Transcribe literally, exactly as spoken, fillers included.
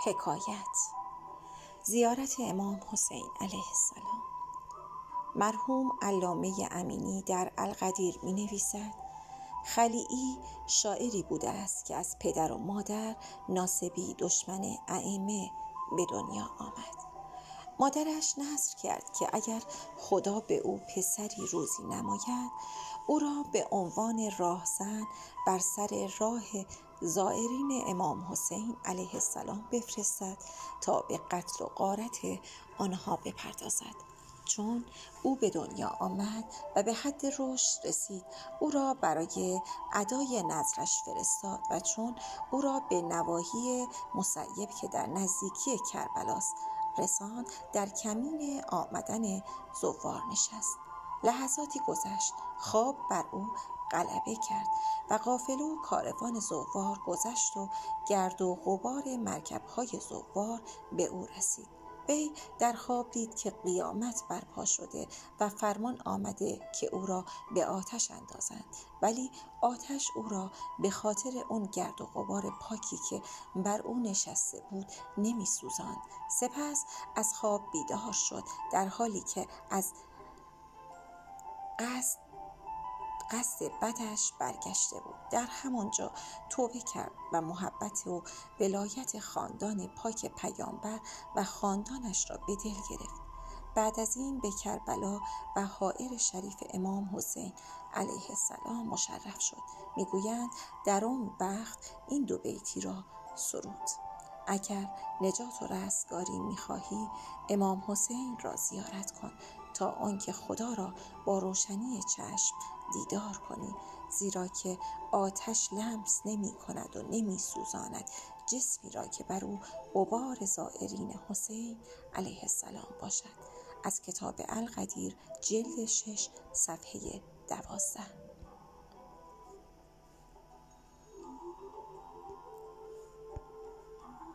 حکایت زیارت امام حسین علیه السلام. مرحوم علامه امینی در القدیر می نویسد خلیعی شاعری بوده است که از پدر و مادر ناسبی دشمن ائمه به دنیا آمد. مادرش نذر کرد که اگر خدا به او پسری روزی نماید او را به عنوان راهزن بر سر راه زائرین امام حسین علیه السلام بفرستد تا به قتل و غارت آنها بپردازد. چون او به دنیا آمد و به حد رشد رسید او را برای ادای نذرش فرستاد و چون او را به نواحی مصیب که در نزدیکی کربلاست رساند در کمین آمدن زوار نشست. لحظاتی گذشت، خواب بر او غلبه کرد و قافله و کاروان زوار گذشت و گرد و غبار مرکب‌های زوار به او رسید. وی در خواب دید که قیامت برپا شده و فرمان آمده که او را به آتش اندازند، ولی آتش او را به خاطر اون گرد و غبار پاکی که بر او نشسته بود نمی سوزاند. سپس از خواب بیدار شد در حالی که از قصد قصد بدش برگشته بود. در همانجا توبه کرد و محبت و ولایت خاندان پاک پیامبر و خاندانش را به دل گرفت. بعد از این به کربلا و حائر شریف امام حسین علیه السلام مشرف شد. میگویند در آن وقت این دو بیتی را سرود: اگر نجات و رستگاری می‌خواهی امام حسین را زیارت کن تا آنکه خدا را با روشنی چشم دیدار کنی، زیرا که آتش لمس نمی کند و نمی سوزاند جسمی را که بر او غبار زائرین حسین علیه السلام باشد. از کتاب القدیر جلد شش صفحه دوازده.